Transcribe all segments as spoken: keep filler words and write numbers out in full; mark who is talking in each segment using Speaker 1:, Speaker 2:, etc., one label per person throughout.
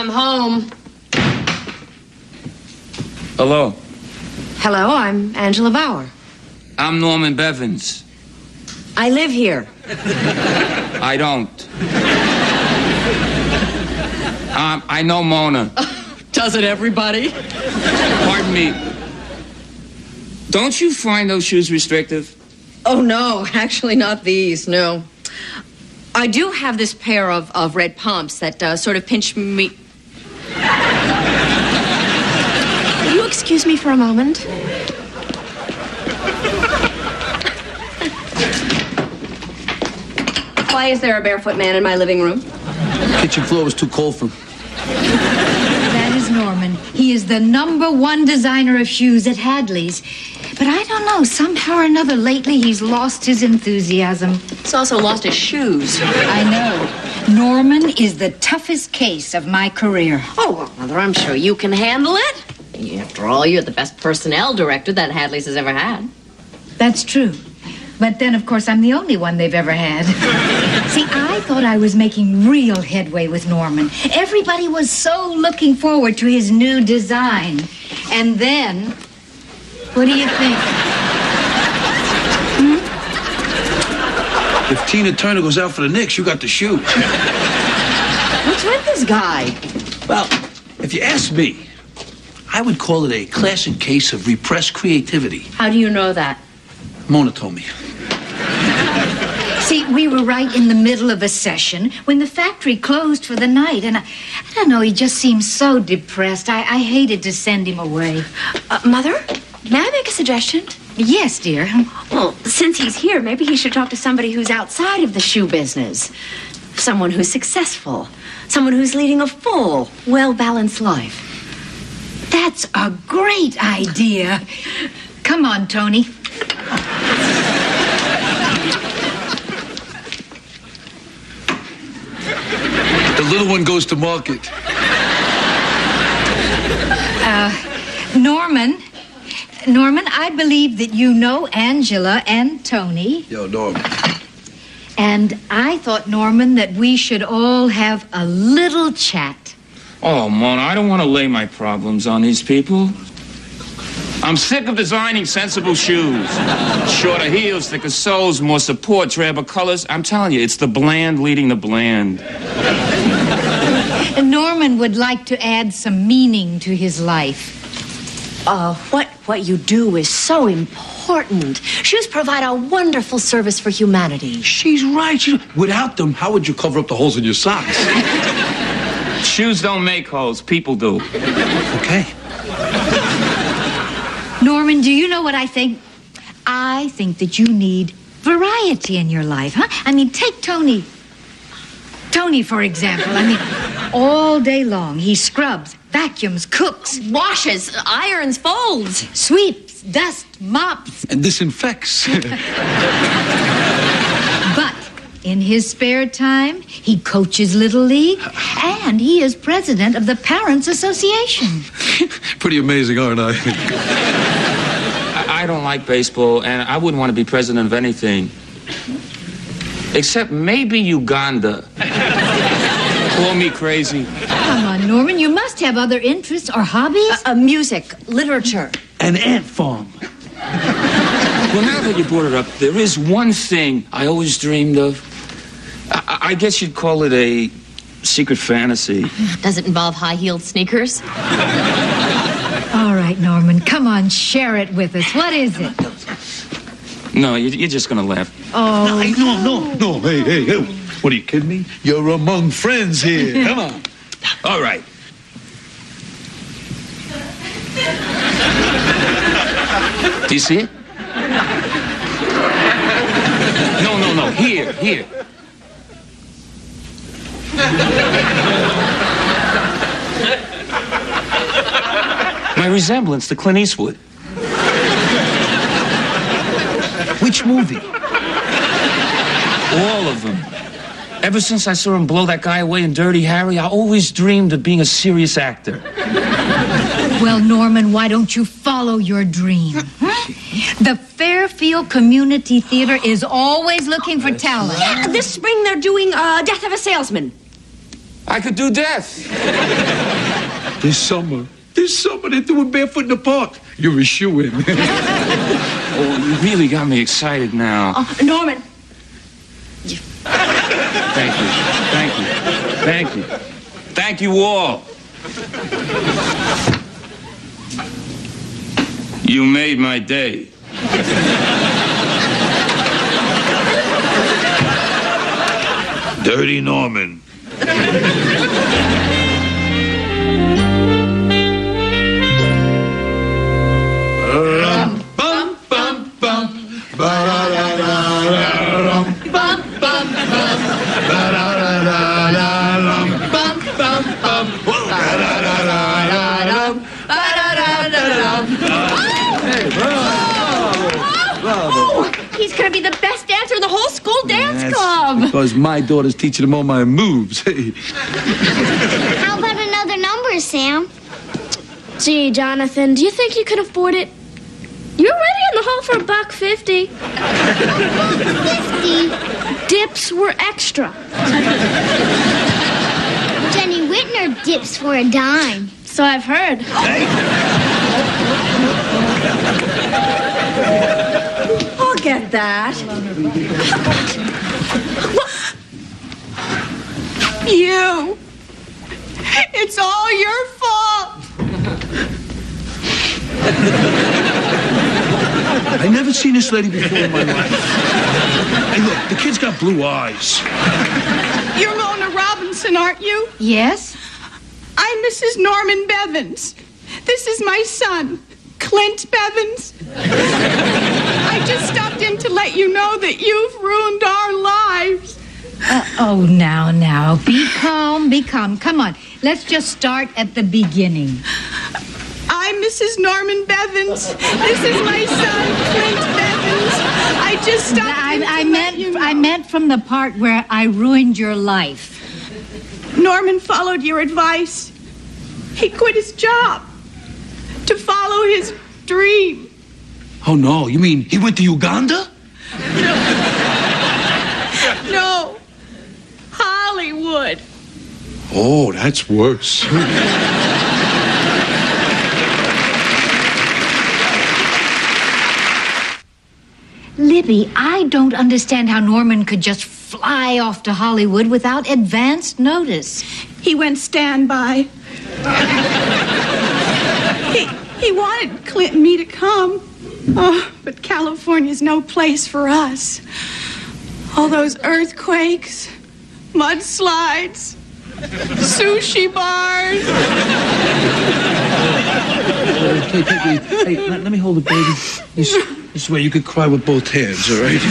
Speaker 1: I'm home.
Speaker 2: Hello.
Speaker 1: Hello, I'm Angela Bauer.
Speaker 2: I'm Norman Bevins.
Speaker 1: I live here.
Speaker 2: I don't. Um, I know Mona.
Speaker 1: Doesn't everybody?
Speaker 2: Pardon me. Don't you find those shoes restrictive?
Speaker 1: Oh, no, actually not these, no. I do have this pair of, of red pumps that uh, sort of pinch me. Will you excuse me for a moment? Why is there a barefoot man in my living room?
Speaker 3: Kitchen floor was too cold for him.
Speaker 4: That is Norman. He is the number one designer of shoes at Hadley's. But I don't know, somehow or another lately he's lost his enthusiasm.
Speaker 1: He's also lost his shoes.
Speaker 4: I know. Norman is the toughest case of my career.
Speaker 1: Oh, well, Mother, I'm sure you can handle it. After all, you're the best personnel director that Hadley's has ever had.
Speaker 4: That's true. But then, of course, I'm the only one they've ever had. See, I thought I was making real headway with Norman. Everybody was so looking forward to his new design. And then, what do you think? Hmm?
Speaker 3: If Tina Turner goes out for the Knicks, you got the shoe.
Speaker 1: What's with this guy?
Speaker 3: Well, if you ask me, I would call it a classic case of repressed creativity.
Speaker 1: How do you know that?
Speaker 3: Mona told me.
Speaker 4: See, we were right in the middle of a session when the factory closed for the night, and I, I don't know, he just seemed so depressed. I, I hated to send him away.
Speaker 1: Uh, Mother, may I make a suggestion?
Speaker 4: Yes, dear.
Speaker 1: Well, since he's here, maybe he should talk to somebody who's outside of the shoe business. Someone who's successful. Someone who's leading a full, well-balanced life.
Speaker 4: That's a great idea. Come on, Tony.
Speaker 3: The little one goes to market.
Speaker 4: Uh, Norman. Norman, I believe that you know Angela and Tony.
Speaker 3: Yo, Norman.
Speaker 4: And I thought, Norman, that we should all have a little chat.
Speaker 2: Oh, Mona, I don't want to lay my problems on these people. I'm sick of designing sensible shoes. Shorter heels, thicker soles, more support, drabber colors. I'm telling you, it's the bland leading the bland.
Speaker 4: And Norman would like to add some meaning to his life.
Speaker 1: Uh, what, what you do is so important. Shoes provide a wonderful service for humanity.
Speaker 3: She's right. She, without them, how would you cover up the holes in your socks?
Speaker 2: Shoes don't make holes, people do.
Speaker 3: Okay.
Speaker 4: Norman, do you know what I think? I think that you need variety in your life, huh? I mean, take Tony. Tony, for example. I mean, all day long, he scrubs, vacuums, cooks,
Speaker 1: Washes, irons, folds.
Speaker 4: sweeps, dusts, mops.
Speaker 3: And disinfects.
Speaker 4: But in his spare time, he coaches Little League, and he is president of the Parents Association.
Speaker 3: Pretty amazing, aren't I?
Speaker 2: I, I don't like baseball, and I wouldn't want to be president of anything. Except maybe Uganda. Call me crazy.
Speaker 4: Come on, Norman, you must have other interests or hobbies.
Speaker 1: Uh, uh, music, literature.
Speaker 3: An ant farm.
Speaker 2: Well, now that you brought it up, there is one thing I always dreamed of. I, I guess you'd call it a secret fantasy.
Speaker 1: Does it involve high-heeled sneakers?
Speaker 4: All right, Norman, come on, share it with us. What is it?
Speaker 2: No, you, you're just gonna laugh.
Speaker 4: Oh,
Speaker 3: No, no, no. Hey, hey, hey. What, are you kidding me? You're among friends here. Come on.
Speaker 2: All right. Do you see it? No, no, no. Here, here. My resemblance to Clint Eastwood.
Speaker 3: Which movie?
Speaker 2: All of them. Ever since I saw him blow that guy away in Dirty Harry, I always dreamed of being a serious actor.
Speaker 4: well, Norman, why don't you follow your dream? Huh? The Fairfield Community Theater is always looking for talent.
Speaker 1: Yeah, this spring they're doing uh, Death of a Salesman.
Speaker 2: I could do death.
Speaker 3: This summer, this summer they're doing Barefoot in the Park. You're a shoo-in.
Speaker 2: Oh, you really got me excited now.
Speaker 1: Oh, Norman.
Speaker 2: Thank you. Thank you. Thank you. Thank you all. You made my day.
Speaker 3: Dirty Norman. Rum, bum, bum, bum. Ba-da-da-da-da-rum. Bum, bum, bum. Ba-da-da-da-da-rum. Bum, bum, bum. Ba-da-da-da-da-rum. Ba-da-da-da-da-rum. Hey, bravo.
Speaker 1: Oh, he's going to be the best dancer in the whole school dance
Speaker 3: That's
Speaker 1: club.
Speaker 3: because my daughter's teaching him all my moves.
Speaker 5: How about another number, Sam?
Speaker 6: Gee, Jonathan, do you think you could afford it? You're already in the hall for a buck fifty.
Speaker 5: Fifty.
Speaker 6: Dips were extra.
Speaker 5: Jenny Whitner dips for a dime.
Speaker 6: So I've heard.
Speaker 1: I'll get that.
Speaker 7: You. It's all your fault.
Speaker 3: I never seen this lady before in my life. Hey, look, the kid's got blue eyes.
Speaker 7: You're Mona Robinson, aren't you?
Speaker 4: Yes?
Speaker 7: I'm Missus Norman Bevins. This is my son, Clint Bevins. I just stopped in to let you know that you've ruined our lives.
Speaker 4: Uh, oh, now, now. Be calm, be calm. Come on. Let's just start at the beginning.
Speaker 7: I'm Missus Norman Bevins. This is my son, Clint Bevins. I just stopped
Speaker 4: I,
Speaker 7: in to
Speaker 4: I
Speaker 7: let
Speaker 4: meant
Speaker 7: you know.
Speaker 4: I meant from the part where I ruined your life.
Speaker 7: Norman followed your advice. He quit his job to follow his dream.
Speaker 3: Oh, no. You mean he went to Uganda?
Speaker 7: No, Hollywood.
Speaker 3: Oh, that's worse.
Speaker 4: Libby, I don't understand how Norman could just fly off to Hollywood without advance notice.
Speaker 7: He went standby. he, he wanted Clint and me to come. Oh, but California's no place for us. All those earthquakes, mudslides, sushi bars.
Speaker 3: Hey, hey, hey, hey, let, let me hold the baby. This, this way you could cry with both hands, all right?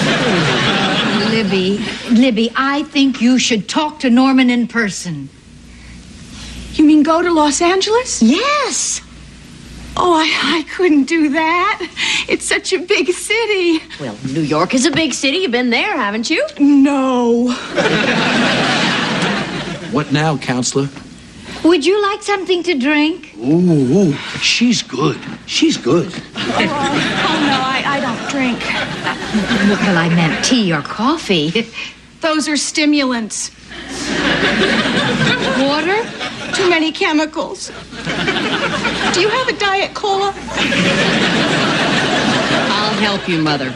Speaker 4: Libby, Libby, I think you should talk to Norman in person.
Speaker 7: You mean go to Los Angeles?
Speaker 4: Yes.
Speaker 7: Oh, I, I couldn't do that. It's such a big city.
Speaker 1: Well, New York is a big city. You've been there, haven't you?
Speaker 7: No.
Speaker 3: What now, counselor?
Speaker 4: Would you like something to drink?
Speaker 3: Ooh, ooh, she's good. She's good.
Speaker 7: Oh, oh no, I, I don't drink.
Speaker 4: Well, I meant tea or coffee.
Speaker 7: Those are stimulants.
Speaker 4: Water?
Speaker 7: Too many chemicals. Do you have a Diet Cola?
Speaker 1: I'll help you, Mother.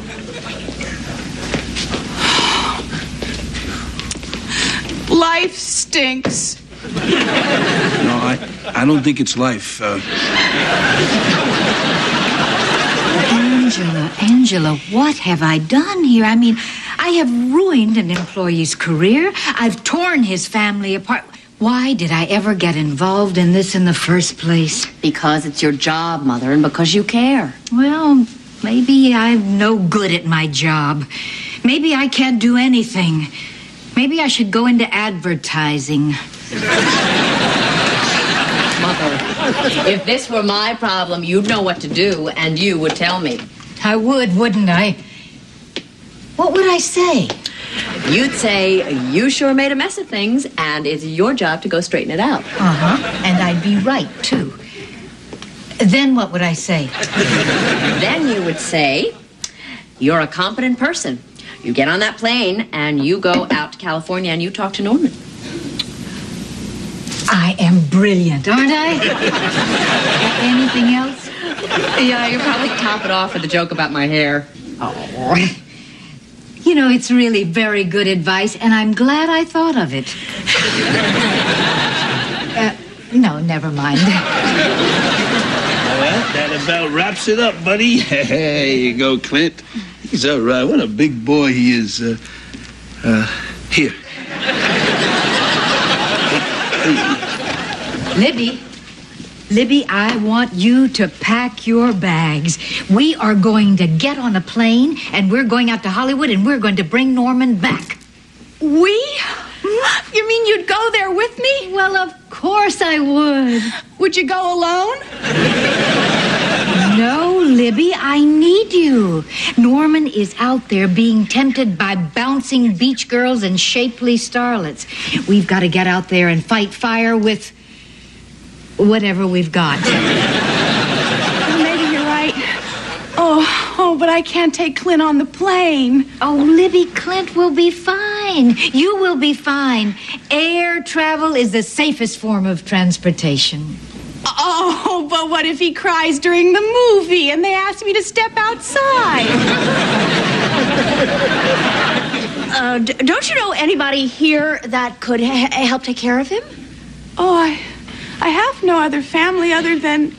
Speaker 7: Life stinks.
Speaker 3: No, I, I don't think it's life. Uh,
Speaker 4: Angela, Angela, what have I done here? I mean, I have ruined an employee's career. I've torn his family apart. Why did I ever get involved in this in the first place?
Speaker 1: Because it's your job, Mother, and because you care.
Speaker 4: Well, maybe I'm no good at my job. Maybe I can't do anything. Maybe I should go into advertising.
Speaker 1: Mother, if this were my problem, you'd know what to do, and you would tell me.
Speaker 4: I would, wouldn't I? What would I say?
Speaker 1: You'd say, you sure made a mess of things, and it's your job to go straighten it out.
Speaker 4: Uh-huh. And I'd be right, too. Then what would I say?
Speaker 1: Then you would say, you're a competent person. You get on that plane, and you go out to California, and you talk to Norman.
Speaker 4: I am brilliant, aren't I? Anything else?
Speaker 1: Yeah, you probably top it off with a joke about my hair.
Speaker 4: Oh. You know, it's really very good advice, and I'm glad I thought of it. uh, no, never mind.
Speaker 3: Well, that about wraps it up, buddy. There you go, Clint. He's all right. What a big boy he is. Uh, uh, here.
Speaker 4: Libby, Libby, I want you to pack your bags. We are going to get on a plane, and we're going out to Hollywood, and we're going to bring Norman back.
Speaker 7: We? You mean you'd go there with me?
Speaker 4: Well, of course I would.
Speaker 7: Would you go alone?
Speaker 4: No, Libby, I need you. Norman is out there being tempted by bouncing beach girls and shapely starlets. We've got to get out there and fight fire with whatever we've got.
Speaker 7: Maybe you're right. Oh, oh, but I can't take Clint on the plane.
Speaker 4: Oh, Libby, Clint will be fine. You will be fine. Air travel is the safest form of transportation.
Speaker 7: Oh, but what if he cries during the movie and they ask me to step outside?
Speaker 1: uh, d- don't you know anybody here that could ha- help take care of him?
Speaker 7: Oh, I, I have no other family other than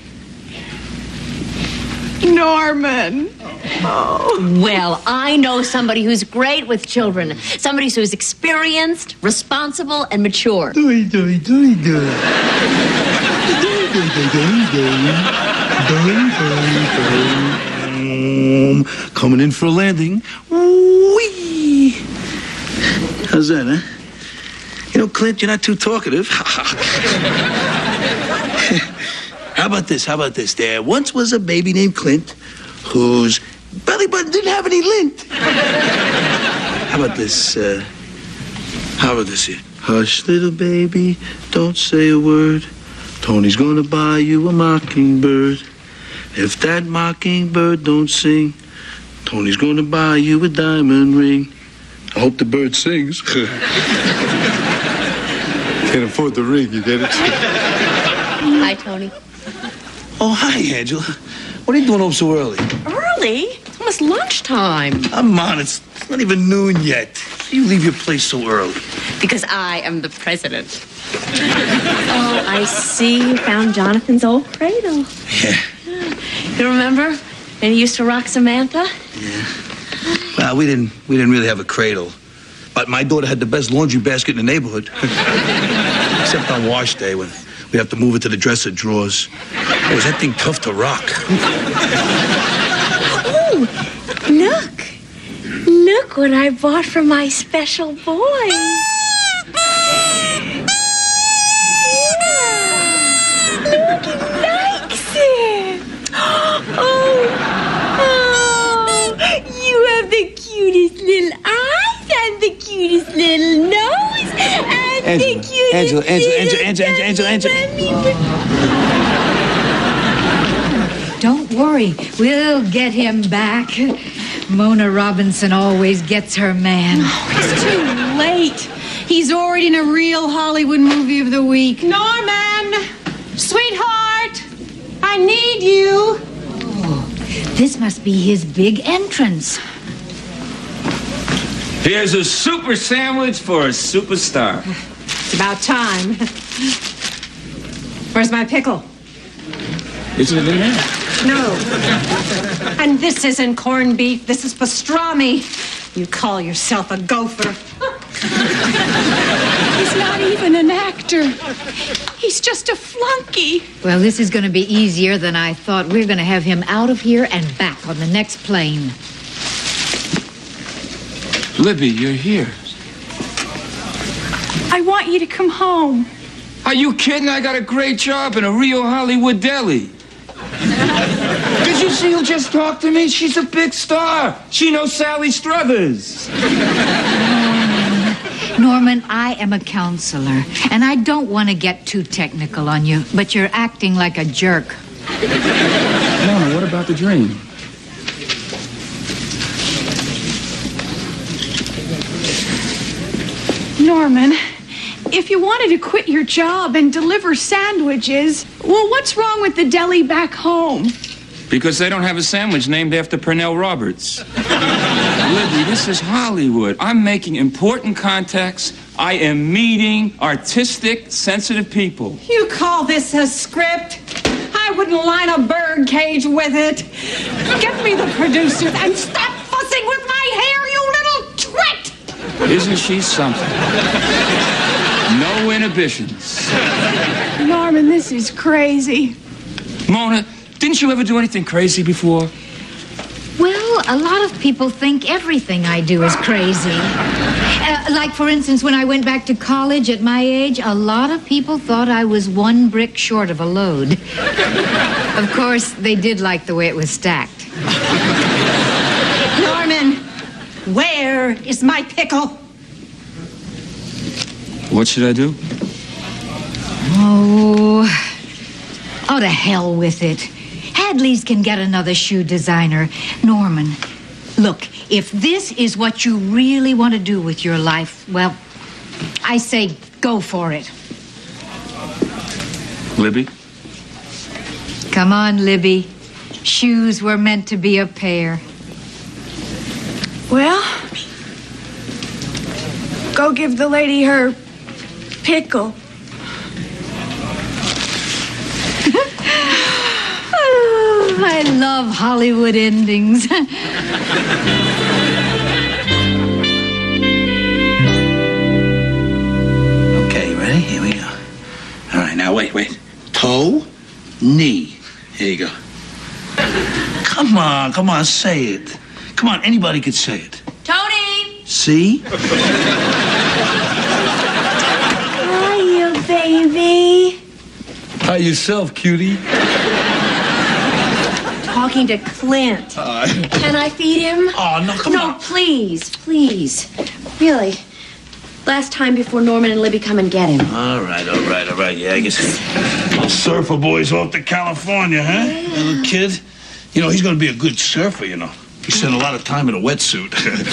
Speaker 7: Norman. Oh.
Speaker 1: Well, I know somebody who's great with children. Somebody who's experienced, responsible, and mature.
Speaker 3: Doy, doy, doy, doy. Um, coming in for a landing. Whee! How's that, huh? You know, Clint, you're not too talkative. How about this? How about this? There once was a baby named Clint whose belly button didn't have any lint. How about this? Uh, how about this here? Hush, little baby, don't say a word. Tony's gonna buy you a mockingbird. If that mockingbird don't sing, Tony's gonna buy you a diamond ring. I hope the bird sings. Can't afford the ring, you get it?
Speaker 1: Hi, Tony.
Speaker 3: Oh, hi, Angela. What are you doing home so early?
Speaker 1: Early? It's almost lunchtime.
Speaker 3: Come on, it's not even noon yet. You leave your place so early.
Speaker 1: Because I am the president. Oh, I see you found Jonathan's old cradle.
Speaker 3: Yeah.
Speaker 1: You remember? And he used to rock Samantha?
Speaker 3: Yeah. Well, we didn't we didn't really have a cradle. But my daughter had the best laundry basket in the neighborhood. Except on wash day when we have to move it to the dresser drawers. Oh, was that thing tough to rock?
Speaker 1: Oh, look. Look what I bought for my special boy. Little nose and
Speaker 3: Angela,
Speaker 1: the cutest
Speaker 3: Angela, Angela, Angela, Angela, Angela, Angela,
Speaker 4: Angela. Don't worry, we'll get him back. Mona Robinson always gets her man.
Speaker 7: Oh, it's too late. He's already in a real Hollywood movie of the week. Norman! Sweetheart! I need you!
Speaker 4: Oh, this must be his big entrance.
Speaker 2: Here's a super sandwich for a superstar.
Speaker 7: It's about time. Where's my pickle?
Speaker 2: Isn't it in there?
Speaker 7: No. And this isn't corned beef. This is pastrami. You call yourself a gopher. He's not even an actor. He's just a flunky.
Speaker 4: Well, this is going to be easier than I thought. We're going to have him out of here and back on the next plane.
Speaker 2: Libby, you're here.
Speaker 7: I want you to come home.
Speaker 2: Are you kidding? I got a great job in a real Hollywood deli. Did you see who just talked to me? She's a big star. She knows Sally Struthers.
Speaker 4: Norman, I am a counselor, and I don't want to get too technical on you, but you're acting like a jerk.
Speaker 2: Mama, what about the dream?
Speaker 7: Norman, If you wanted to quit your job and deliver sandwiches, well, what's wrong with the deli back home?
Speaker 2: Because they don't have a sandwich named after Pernell Roberts. Libby, this is Hollywood. I'm making important contacts. I am meeting artistic, sensitive people.
Speaker 8: You call this a script? I wouldn't line a bird cage with it. Get me the producers and stop fussing with my hair, you little twit!
Speaker 2: Isn't she something? No inhibitions.
Speaker 7: Norman, this is crazy.
Speaker 2: Mona, didn't you ever do anything crazy before?
Speaker 4: Well, a lot of people think everything I do is crazy. Uh, like, for instance, when I went back to college at my age, a lot of people thought I was one brick short of a load. Of course, they did like the way it was stacked.
Speaker 8: Norman, where is my pickle?
Speaker 2: What should I do?
Speaker 4: Oh, oh, to hell with it. Hadley's can get another shoe designer. Norman, look, if this is what you really want to do with your life, well, I say go for it.
Speaker 2: Libby?
Speaker 4: Come on, Libby. Shoes were meant to be a pair.
Speaker 7: Well, go give the lady her pickle.
Speaker 4: Oh, I love Hollywood endings.
Speaker 3: Okay, ready? Here we go. All right, now wait, wait. Toe, knee. Here you go. Come on, come on, say it. Come on, anybody could say it.
Speaker 1: Tony!
Speaker 3: See?
Speaker 1: Hiya, baby.
Speaker 9: Hi yourself, cutie.
Speaker 1: Talking to Clint.
Speaker 3: Uh,
Speaker 1: Can I feed him?
Speaker 3: Oh, no, come
Speaker 1: no,
Speaker 3: on.
Speaker 1: please, please. Really. Last time before Norman and Libby come and get him.
Speaker 3: All right, all right, all right. Yeah, I guess little surfer boy's off to California, huh?
Speaker 1: Yeah.
Speaker 3: Little kid. You know, he's going to be a good surfer, you know. He spent a lot of time in a wetsuit.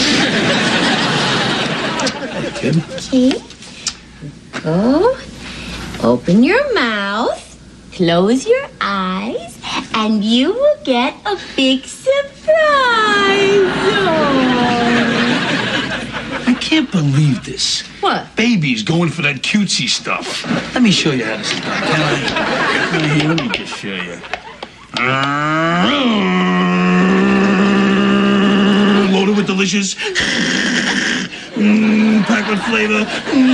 Speaker 3: Hey, kid.
Speaker 1: Okay. Go. Open your mouth. Close your eyes. And you will get a big surprise. Oh.
Speaker 3: I can't believe this.
Speaker 1: What?
Speaker 3: Baby's going for that cutesy stuff. Let me show you how to start. Can I? Here, let me just show you. Loaded with delicious, mm, packed with flavor.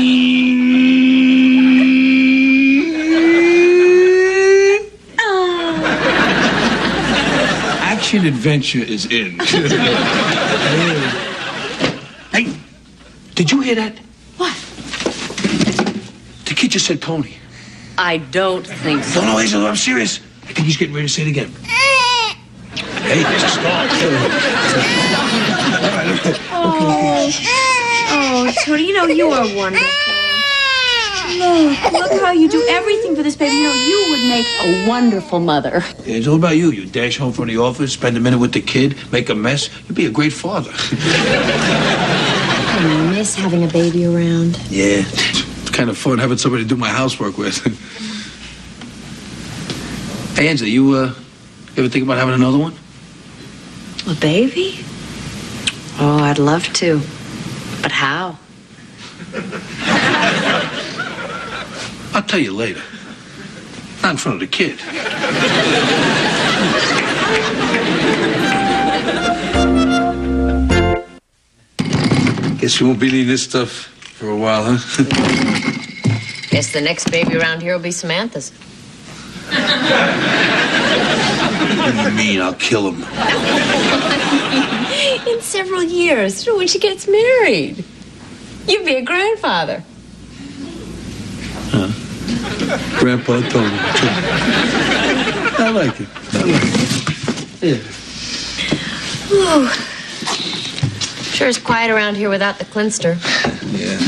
Speaker 9: Action adventure is in.
Speaker 3: Hey, did you hear that?
Speaker 1: What?
Speaker 3: The kid just said Tony.
Speaker 1: I don't think so.
Speaker 3: No, no, Hazel, I'm serious. I think he's getting ready to say it again. Hey, it's a start.
Speaker 1: Oh, oh, Tony, you know you are wonderful. Look, look how you do everything for this baby. You know, you would make a wonderful mother.
Speaker 3: It's all about you. You dash home from the office, spend a minute with the kid, make a mess. You'd be a great father.
Speaker 1: I miss having a baby around.
Speaker 3: Yeah.
Speaker 9: It's kind of fun having somebody to do my housework with.
Speaker 3: Hey, Angela, you, uh, you ever think about having another one?
Speaker 1: A baby? Oh, I'd love to. But how?
Speaker 3: I'll tell you later. Not in front of the kid.
Speaker 9: Guess you won't be needing this stuff for a while, huh?
Speaker 1: Guess the next baby around here will be Samantha's.
Speaker 3: What do you mean I'll kill him?
Speaker 1: In several years, when she gets married. You'd be a grandfather.
Speaker 9: Huh? Grandpa Tony. I like it. I like it. Yeah.
Speaker 1: Ooh. Sure is quiet around here without the Clinster.
Speaker 9: Yeah.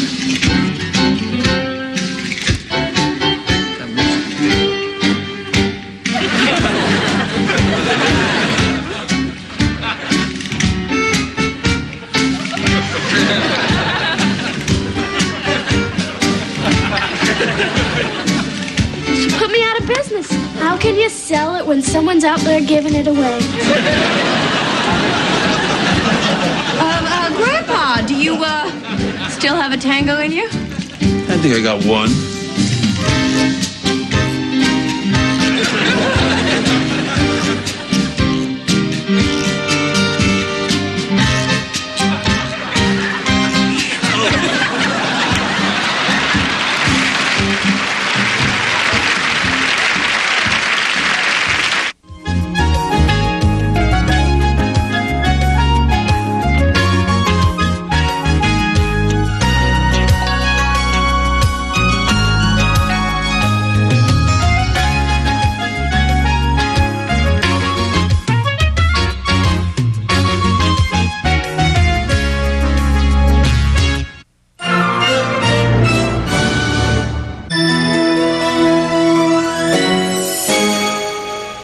Speaker 6: when someone's out there giving it away.
Speaker 1: Uh, uh, Grandpa, do you, uh, still have a tango in you?
Speaker 3: I think I got one.